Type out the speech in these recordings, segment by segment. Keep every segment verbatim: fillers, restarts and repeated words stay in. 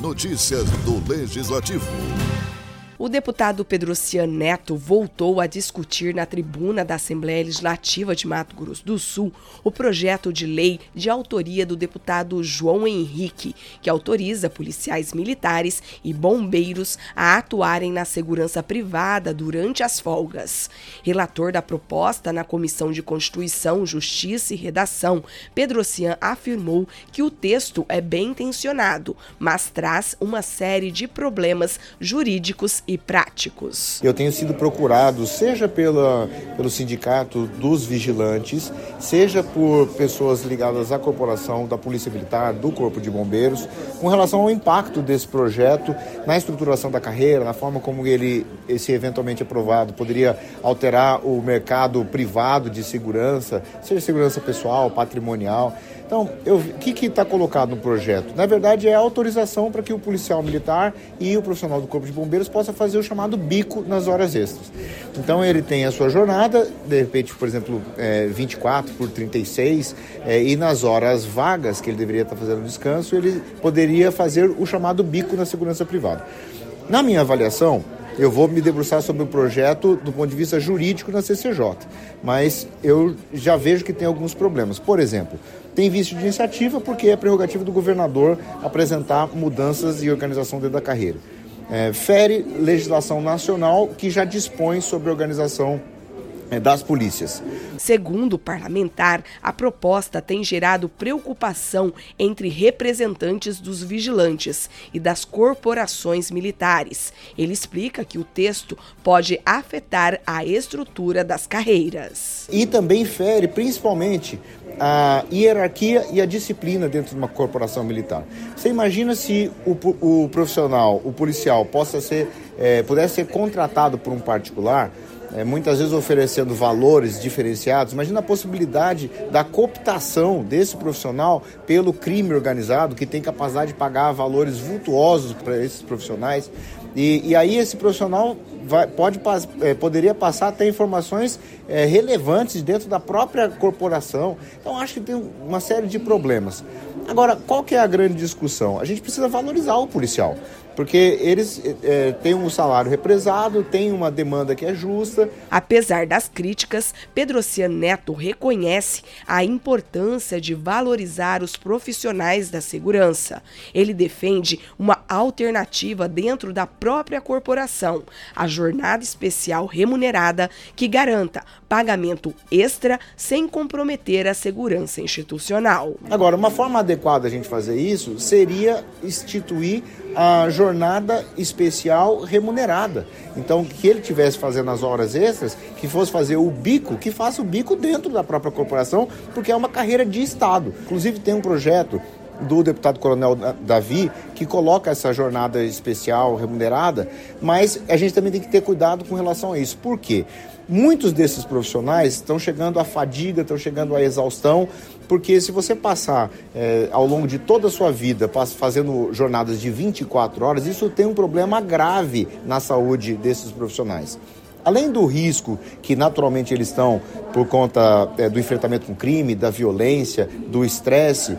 Notícias do Legislativo. O deputado Pedrocian Neto voltou a discutir na tribuna da Assembleia Legislativa de Mato Grosso do Sul o projeto de lei de autoria do deputado João Henrique, que autoriza policiais militares e bombeiros a atuarem na segurança privada durante as folgas. Relator da proposta na Comissão de Constituição, Justiça e Redação, Pedrocian afirmou que o texto é bem intencionado, mas traz uma série de problemas jurídicos e práticos. Eu tenho sido procurado, seja pela, pelo sindicato dos vigilantes, seja por pessoas ligadas à corporação da Polícia Militar, do Corpo de Bombeiros, com relação ao impacto desse projeto na estruturação da carreira, na forma como ele, se eventualmente aprovado, poderia alterar o mercado privado de segurança, seja segurança pessoal, patrimonial. Então, eu, o que está colocado no projeto? Na verdade, é a autorização para que o policial militar e o profissional do Corpo de Bombeiros possa fazer o chamado bico nas horas extras. Então, ele tem a sua jornada, de repente, por exemplo, é, vinte e quatro por trinta e seis, é, e nas horas vagas que ele deveria estar fazendo descanso, ele poderia fazer o chamado bico na segurança privada. Na minha avaliação, eu vou me debruçar sobre o projeto do ponto de vista jurídico na C C J, mas eu já vejo que tem alguns problemas. Por exemplo, tem vício de iniciativa porque é prerrogativa do governador apresentar mudanças e organização dentro da carreira. É, fere legislação nacional que já dispõe sobre a organização das polícias. Segundo o parlamentar, a proposta tem gerado preocupação entre representantes dos vigilantes e das corporações militares. Ele explica que o texto pode afetar a estrutura das carreiras. E também fere, principalmente, a hierarquia e a disciplina dentro de uma corporação militar. Você imagina se o, o profissional, o policial, possa ser, é, pudesse ser contratado por um particular, É, muitas vezes oferecendo valores diferenciados. Imagina a possibilidade da cooptação desse profissional pelo crime organizado, que tem capacidade de pagar valores vultuosos para esses profissionais. E, e aí esse profissional vai, pode, é, poderia passar até informações é, relevantes dentro da própria corporação. Então acho que tem uma série de problemas. Agora, qual que é a grande discussão? A gente precisa valorizar o policial, porque eles é, têm um salário represado, têm uma demanda que é justa. Apesar das críticas, Pedrocian Neto reconhece a importância de valorizar os profissionais da segurança. Ele defende uma alternativa dentro da própria corporação, a jornada especial remunerada que garanta pagamento extra sem comprometer a segurança institucional. Agora, uma forma adequada a gente fazer isso seria instituir a jornada especial remunerada. Então, que ele estivesse fazendo as horas extras, que fosse fazer o bico, que faça o bico dentro da própria corporação, porque é uma carreira de Estado. Inclusive, tem um projeto do deputado Coronel Davi, que coloca essa jornada especial remunerada, mas a gente também tem que ter cuidado com relação a isso. Por quê? Muitos desses profissionais estão chegando à fadiga, estão chegando à exaustão, porque se você passar é, ao longo de toda a sua vida fazendo jornadas de vinte e quatro horas, isso tem um problema grave na saúde desses profissionais. Além do risco que naturalmente eles estão por conta é, do enfrentamento com o crime, da violência, do estresse,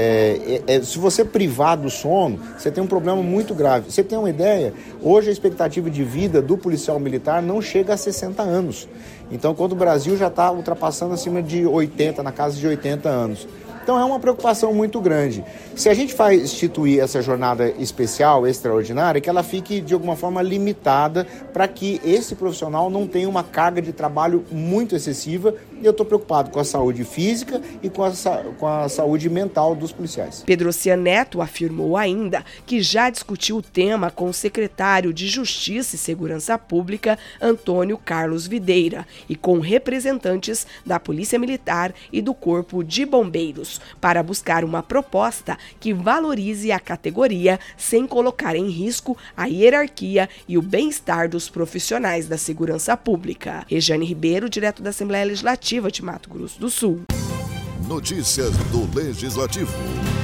é, é, se você privar do sono, você tem um problema muito grave. Você tem uma ideia? Hoje a expectativa de vida do policial militar não chega a sessenta anos. Então, quando o Brasil já está ultrapassando acima de oitenta, na casa de oitenta anos. Então é uma preocupação muito grande. Se a gente vai instituir essa jornada especial, extraordinária, que ela fique de alguma forma limitada para que esse profissional não tenha uma carga de trabalho muito excessiva. E eu estou preocupado com a saúde física e com a, com a saúde mental dos policiais. Pedrocian Neto afirmou ainda que já discutiu o tema com o secretário de Justiça e Segurança Pública, Antônio Carlos Videira, e com representantes da Polícia Militar e do Corpo de Bombeiros, para buscar uma proposta que valorize a categoria sem colocar em risco a hierarquia e o bem-estar dos profissionais da segurança pública. Rejane Ribeiro, direto da Assembleia Legislativa de Mato Grosso do Sul. Notícias do Legislativo.